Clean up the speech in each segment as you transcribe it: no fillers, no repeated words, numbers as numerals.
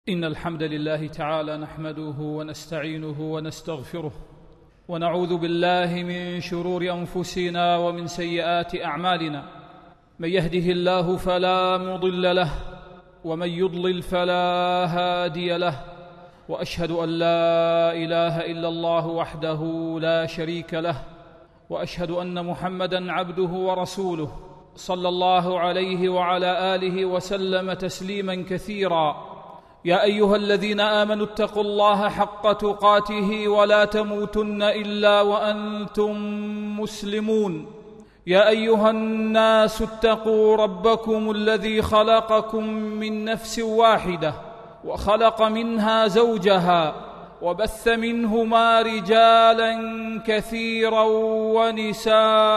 إن الحمد لله تعالى نحمده ونستعينه ونستغفره ونعوذ بالله من شرور أنفسنا ومن سيئات أعمالنا. من يهده الله فلا مضل له ومن يضلل فلا هادي له، وأشهد أن لا إله إلا الله وحده لا شريك له، وأشهد أن محمدًا عبده ورسوله صلى الله عليه وعلى آله وسلم تسليمًا كثيرًا. يا أيها الذين آمنوا اتقوا الله حق تقاته ولا تموتن إلا وأنتم مسلمون. يا أيها الناس اتقوا ربكم الذي خلقكم من نفس واحدة وخلق منها زوجها وبث منهما رجالا كثيرا ونساء،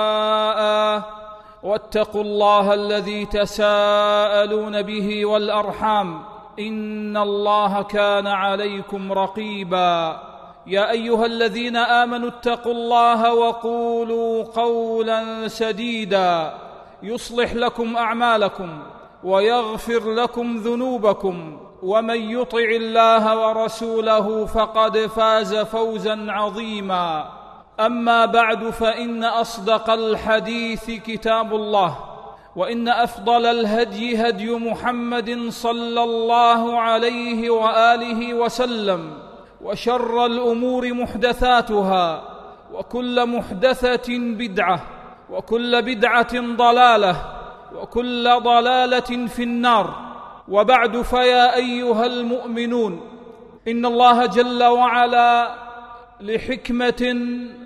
واتقوا الله الذي تساءلون به والأرحام إن الله كان عليكم رقيبا. يا أيها الذين آمنوا اتقوا الله وقولوا قولا سديدا يصلح لكم أعمالكم ويغفر لكم ذنوبكم، ومن يطع الله ورسوله فقد فاز فوزا عظيما. أما بعد، فإن أصدق الحديث كتاب الله، وإن أفضل الهدي هدي محمد صلى الله عليه وآله وسلم، وشر الأمور محدثاتها، وكل محدثة بدعة، وكل بدعة ضلالة، وكل ضلالة في النار. وبعد، فيا أيها المؤمنون، إن الله جل وعلا لحكمة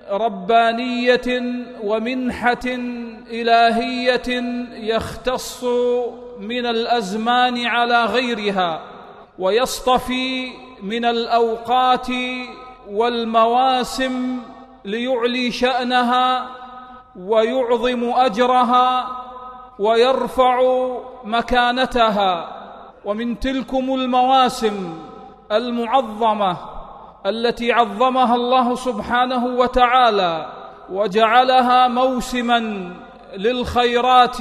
ربانية ومنحة إلهية يختص من الأزمان على غيرها، ويصطفي من الأوقات والمواسم ليعلي شأنها ويعظم أجرها ويرفع مكانتها. ومن تلكم المواسم المعظمة التي عظمها الله سبحانه وتعالى وجعلها موسماً للخيرات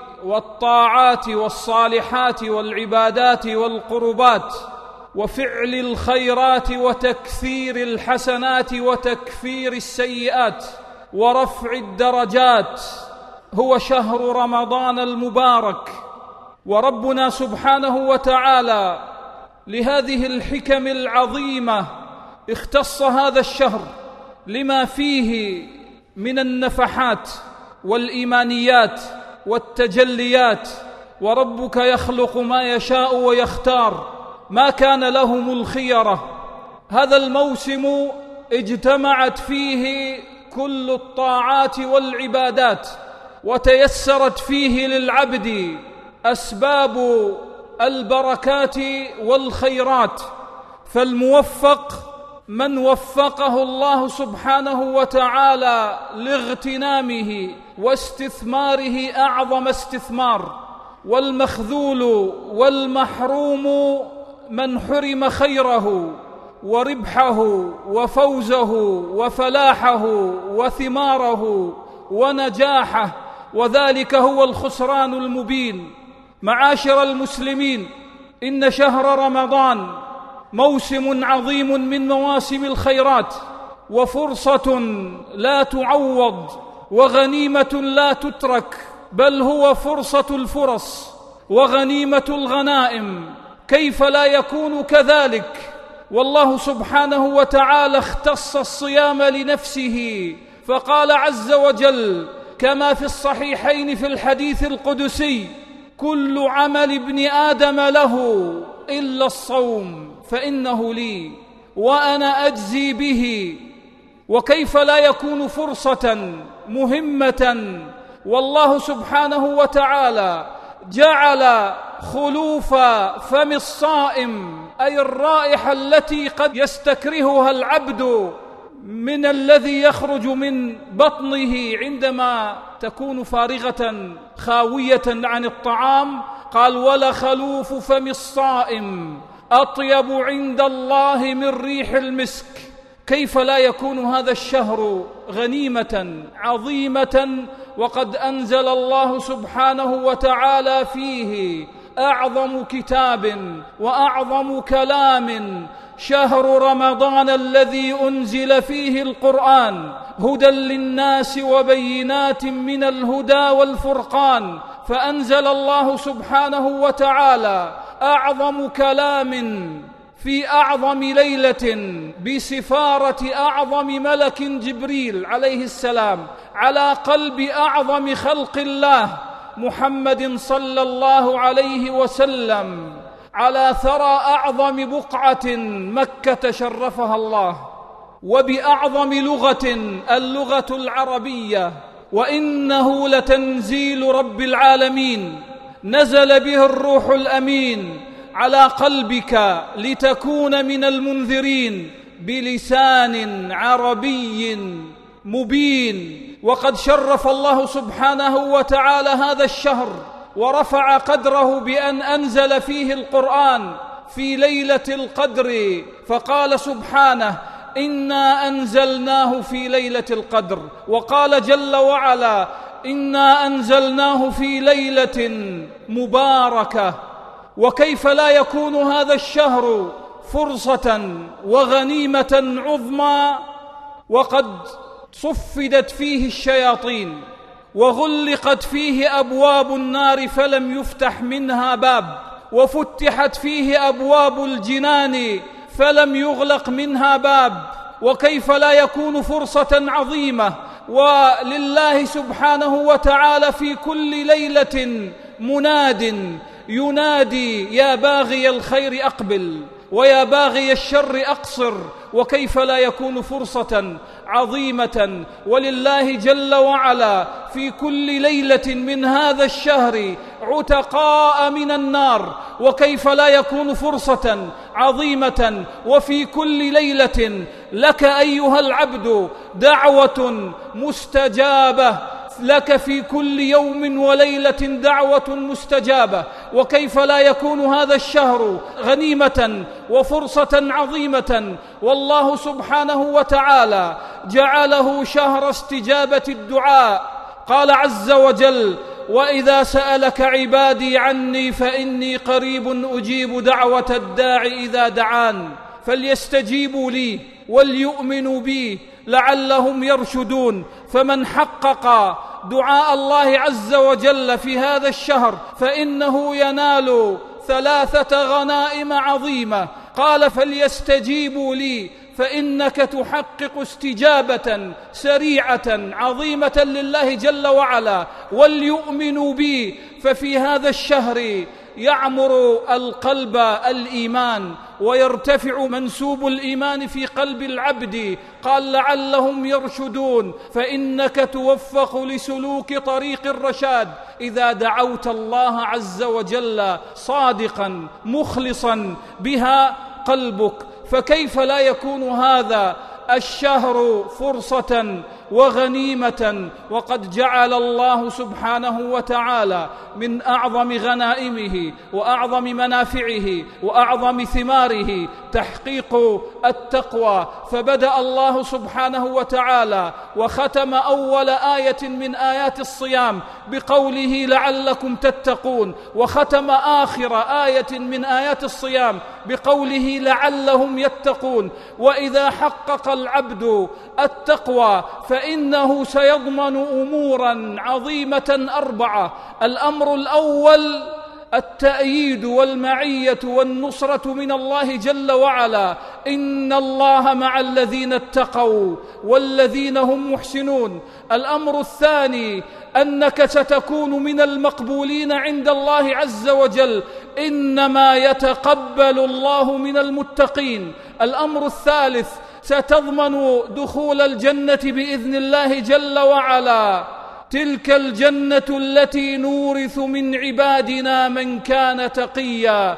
والطاعات والصالحات والعبادات والقربات، وفعل الخيرات وتكثير الحسنات وتكفير السيئات ورفع الدرجات، هو شهر رمضان المبارك. وربنا سبحانه وتعالى لهذه الحكم العظيمة اختص هذا الشهر لما فيه من النفحات والإيمانيات والتجليات. وربك يخلق ما يشاء ويختار، ما كان لهم الخيرة. هذا الموسم اجتمعت فيه كل الطاعات والعبادات، وتيسرت فيه للعبد أسباب البركات والخيرات. فالموفق من وفقه الله سبحانه وتعالى لاغتنامه واستثماره أعظم استثمار، والمخذول والمحروم من حرم خيره وربحه وفوزه وفلاحه وثماره ونجاحه، وذلك هو الخسران المبين. معاشر المسلمين، إن شهر رمضان موسم عظيم من مواسم الخيرات، وفرصة لا تعوض، وغنيمة لا تترك، بل هو فرصة الفرص وغنيمة الغنائم. كيف لا يكون كذلك؟ والله سبحانه وتعالى اختص الصيام لنفسه، فقال عز وجل كما في الصحيحين في الحديث القدسي: كل عمل ابن آدم له إلا الصوم فإنه لي وأنا أجزي به. وكيف لا يكون فرصة مهمة؟ والله سبحانه وتعالى جعل خلوف فم الصائم، أي الرائحة التي قد يستكرهها العبد من الذي يخرج من بطنه عندما تكون فارغة خاوية عن الطعام، قال: ولخلوف فم الصائم أطيب عند الله من ريح المسك. كيف لا يكون هذا الشهر غنيمة عظيمة وقد أنزل الله سبحانه وتعالى فيه أعظم كتاب وأعظم كلام شهر رمضان الذي أنزل فيه القرآن هدى للناس وبينات من الهدى والفرقان، فأنزل الله سبحانه وتعالى أعظم كلام في أعظم ليلة بسفارة أعظم ملك جبريل عليه السلام على قلب أعظم خلق الله محمد صلى الله عليه وسلم، على ثرى أعظم بقعة مكة شرفها الله، وبأعظم لغة اللغة العربية، وإنه لتنزيل رب العالمين نزل به الروح الأمين على قلبك لتكون من المنذرين بلسان عربي مبين. وقد شرف الله سبحانه وتعالى هذا الشهر ورفع قدره بأن أنزل فيه القرآن في ليلة القدر، فقال سبحانه: إنا أنزلناه في ليلة القدر. وقال جل وعلا: إنا أنزلناه في ليلة مباركة. وكيف لا يكون هذا الشهر فرصة وغنيمة عظمى وقد صفدت فيه الشياطين وغلقت فيه أبواب النار فلم يفتح منها باب، وفتحت فيه أبواب الجنان فلم يغلق منها باب؟ وكيف لا يكون فرصة عظيمة؟ ولله سبحانه وتعالى في كل ليلة مناد ينادي: يا باغي الخير أقبل ويا باغي الشر أقصر. وكيف لا يكون فرصة عظيمة؟ ولله جل وعلا في كل ليلة من هذا الشهر عتقاء من النار. وكيف لا يكون فرصة عظيمة وفي كل ليلة لك أيها العبد دعوة مستجابة، لك في كل يوم وليلة دعوة مستجابة؟ وكيف لا يكون هذا الشهر غنيمة وفرصة عظيمة؟ والله سبحانه وتعالى جعله شهر استجابة الدعاء. قال عز وجل: وإذا سألك عبادي عني فإني قريب أجيب دعوة الداع إذا دعان فليستجيبوا لي وليؤمنوا بي لعلهم يرشدون. فمن حقق دعاء الله عز وجل في هذا الشهر فإنه ينال 3 غنائم عظيمة. قال: فليستجيبوا لي، فإنك تحقق استجابة سريعة عظيمة لله جل وعلا. وليؤمنوا بي، ففي هذا الشهر يعمر القلب الإيمان ويرتفع منسوب الإيمان في قلب العبد. قال: لعلهم يرشدون، فإنك توفق لسلوك طريق الرشاد إذا دعوت الله عز وجل صادقا مخلصا بها قلبك. فكيف لا يكون هذا الشهر فرصة وغنيمة وقد جعل الله سبحانه وتعالى من أعظم غنائمه وأعظم منافعه وأعظم ثماره تحقيق التقوى؟ فبدأ الله سبحانه وتعالى وختم أول آية من آيات الصيام بقوله: لعلكم تتقون، وختم آخر آية من آيات الصيام بقوله: لعلهم يتقون. وإذا حقق العبد التقوى فإنه سيضمن أمورا عظيمة 4. الأمر الأول التأييد والمعية والنصرة من الله جل وعلا: إن الله مع الذين اتقوا والذين هم محسنون. الأمر الثاني أنك ستكون من المقبولين عند الله عز وجل، إنما يتقبل الله من المتقين. الأمر الثالث ستضمن دخول الجنة بإذن الله جل وعلا، تلك الجنة التي نورث من عبادنا من كان تقيا.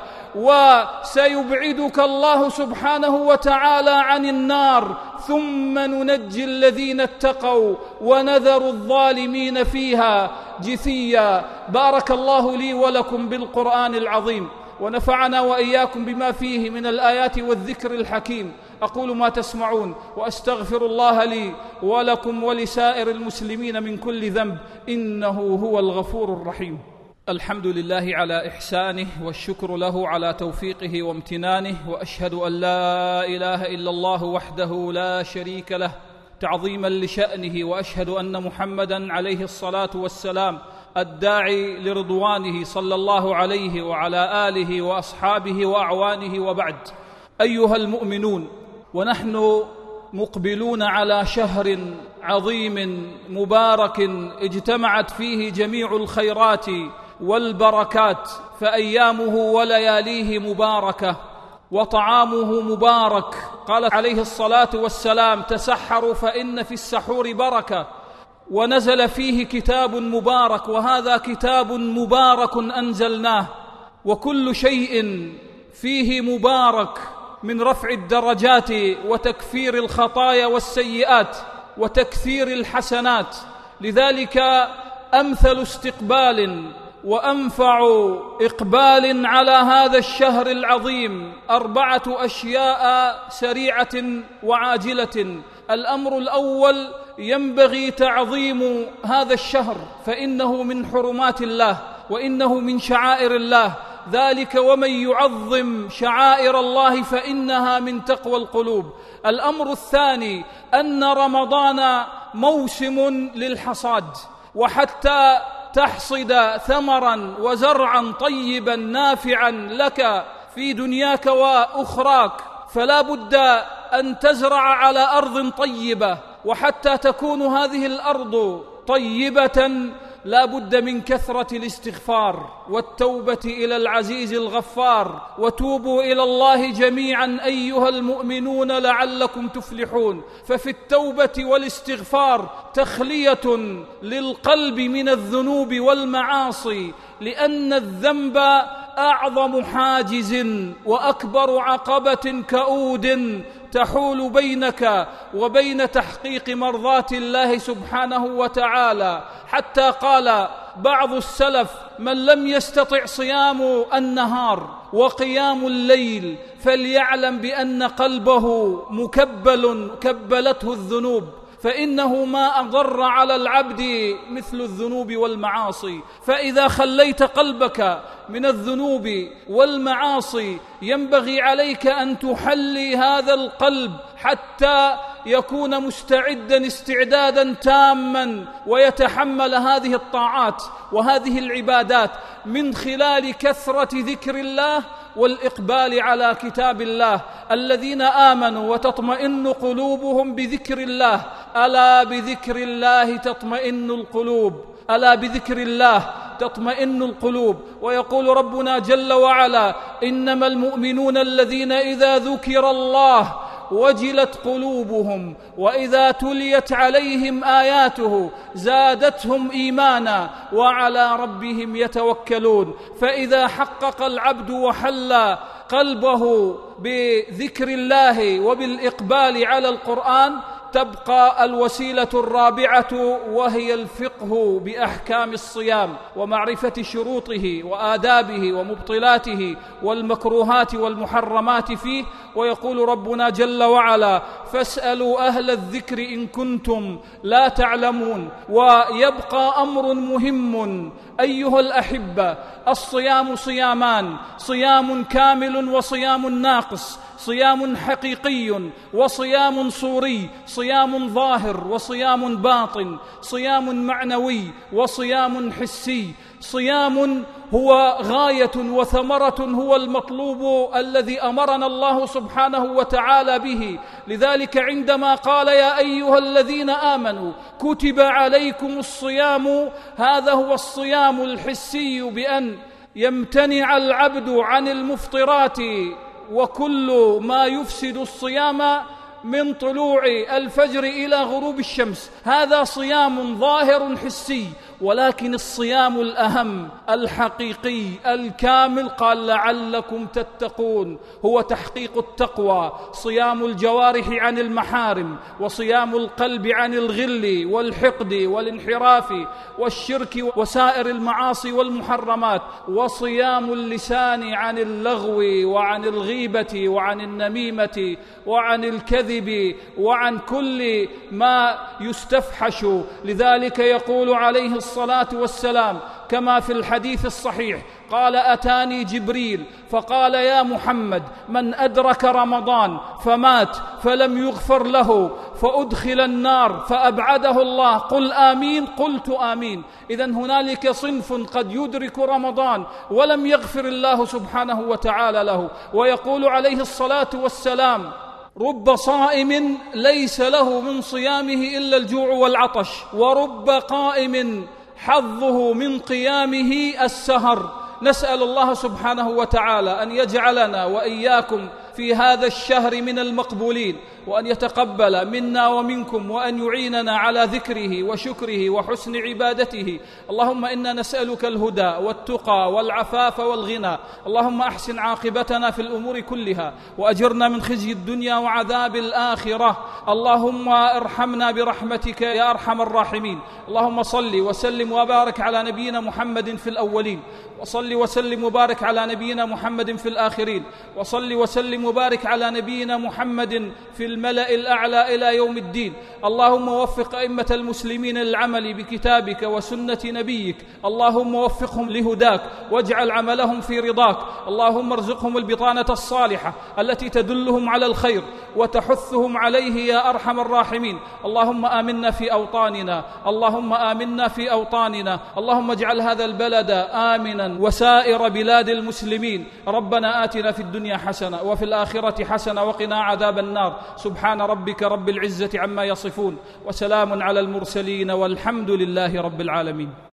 وسيبعدك الله سبحانه وتعالى عن النار، ثم ننجي الذين اتقوا ونذر الظالمين فيها جثيا. بارك الله لي ولكم بالقرآن العظيم، ونفعنا وإياكم بما فيه من الآيات والذكر الحكيم. أقول ما تسمعون وأستغفر الله لي ولكم ولسائر المسلمين من كل ذنب، إنه هو الغفور الرحيم. الحمد لله على إحسانه، والشكر له على توفيقه وامتنانه، وأشهد أن لا إله إلا الله وحده لا شريك له تعظيما لشأنه، وأشهد أن محمدًا عليه الصلاة والسلام الداعي لرضوانه صلى الله عليه وعلى آله وأصحابه وأعوانه، وبعد. أيها المؤمنون، ونحن مقبلون على شهر عظيم مبارك اجتمعت فيه جميع الخيرات والبركات، فأيامه ولياليه مباركة وطعامه مبارك. قال عليه الصلاة والسلام: تسحروا فإن في السحور بركة. ونزل فيه كتاب مبارك، وهذا كتاب مبارك أنزلناه، وكل شيء فيه مبارك من رفع الدرجات وتكفير الخطايا والسيئات وتكثير الحسنات. لذلك أمثل استقبال وأنفع إقبال على هذا الشهر العظيم 4 أشياء سريعة وعاجلة. الأمر الأول: ينبغي تعظيم هذا الشهر، فإنه من حرمات الله وإنه من شعائر الله، ذلك ومن يعظم شعائر الله فإنها من تقوى القلوب. الأمر الثاني: أن رمضان موسم للحصاد، وحتى تحصد ثمرا وزرعا طيبا نافعا لك في دنياك وأخراك فلا بد أن تزرع على أرض طيبة، وحتى تكون هذه الأرض طيبة لا بد من كثرة الاستغفار والتوبة إلى العزيز الغفار. وتوبوا إلى الله جميعا أيها المؤمنون لعلكم تفلحون. ففي التوبة والاستغفار تخلية للقلب من الذنوب والمعاصي، لأن الذنب أعظم حاجز وأكبر عقبة كؤود تحول بينك وبين تحقيق مرضات الله سبحانه وتعالى. حتى قال بعض السلف: من لم يستطع صيام النهار وقيام الليل فليعلم بأن قلبه كبلته الذنوب، فإنه ما أضر على العبد مثل الذنوب والمعاصي. فإذا خليت قلبك من الذنوب والمعاصي ينبغي عليك أن تحلي هذا القلب حتى يكون مستعدا استعدادا تاما ويتحمل هذه الطاعات وهذه العبادات من خلال كثرة ذكر الله والإقبال على كتاب الله. الذين آمنوا وتطمئن قلوبهم بذكر الله، ألا بذكر الله تطمئن القلوب، ألا بذكر الله تطمئن القلوب. ويقول ربنا جل وعلا: إنما المؤمنون الذين إذا ذكر الله وجلت قلوبهم وإذا تليت عليهم آياته زادتهم إيمانا وعلى ربهم يتوكلون. فإذا حقق العبد وحلى قلبه بذكر الله وبالإقبال على القرآن تبقى الوسيلة الرابعة، وهي الفقه بأحكام الصيام ومعرفة شروطه وآدابه ومبطلاته والمكروهات والمحرمات فيه. ويقول ربنا جل وعلا: فاسألوا أهل الذكر إن كنتم لا تعلمون. ويبقى أمر مهم أيها الأحبة: الصيام صيامان: صيام كامل وصيام ناقص، صيام حقيقي وصيام صوري، صيام ظاهر وصيام باطن، صيام معنوي وصيام حسي. صيام هو غاية وثمرة هو المطلوب الذي أمرنا الله سبحانه وتعالى به. لذلك عندما قال: يا أيها الذين آمنوا كتب عليكم الصيام، هذا هو الصيام الحسي، بأن يمتنع العبد عن المفطرات وكل ما يفسد الصيام من طلوع الفجر إلى غروب الشمس. هذا صيام ظاهر حسي. ولكن الصيام الأهم الحقيقي الكامل قال: لعلكم تتقون، هو تحقيق التقوى، صيام الجوارح عن المحارم، وصيام القلب عن الغل والحقد والانحراف والشرك وسائر المعاصي والمحرمات، وصيام اللسان عن اللغو وعن الغيبة وعن النميمة وعن الكذب وعن كل ما يستفحش. لذلك يقول عليه الصلاة والسلام: كما في الحديث الصحيح قال: أتاني جبريل فقال: يا محمد، من أدرك رمضان فمات فلم يغفر له فأدخل النار فأبعده الله، قل آمين. قلت آمين. إذن هنالك صنف قد يدرك رمضان ولم يغفر الله سبحانه وتعالى له. ويقول عليه الصلاة والسلام: رب صائم ليس له من صيامه إلا الجوع والعطش، ورب قائم حظه من قيامه السهر. نسأل الله سبحانه وتعالى أن يجعلنا وإياكم في هذا الشهر من المقبولين، وأن يتقبل منا ومنكم، وأن يعيننا على ذكره وشكره وحسن عبادته. اللهم إنا نسألك الهدى والتقى والعفاف والغنى. اللهم أحسن عاقبتنا في الأمور كلها، وأجرنا من خزي الدنيا وعذاب الآخرة. اللهم ارحمنا برحمتك يا أرحم الراحمين. اللهم صل وسلم وبارك على نبينا محمد في الأولين، وصل وسلم وبارك على نبينا محمد في الآخرين، وصل وسلم وبارك على نبينا محمد في الملأ الأعلى إلى يوم الدين. اللهم وفق أئمة المسلمين للعمل بكتابك وسنة نبيك. اللهم وفقهم لهداك واجعل عملهم في رضاك. اللهم ارزقهم البطانة الصالحة التي تدلهم على الخير وتحثهم عليه يا أرحم الراحمين. اللهم آمنا في أوطاننا، اللهم آمنا في أوطاننا. اللهم اجعل هذا البلد آمنا وسائر بلاد المسلمين. ربنا آتنا في الدنيا حسنة وفي الآخرة حسنة وقنا عذاب النار. سبحان ربك رب العزة عما يصفون، وسلام على المرسلين، والحمد لله رب العالمين.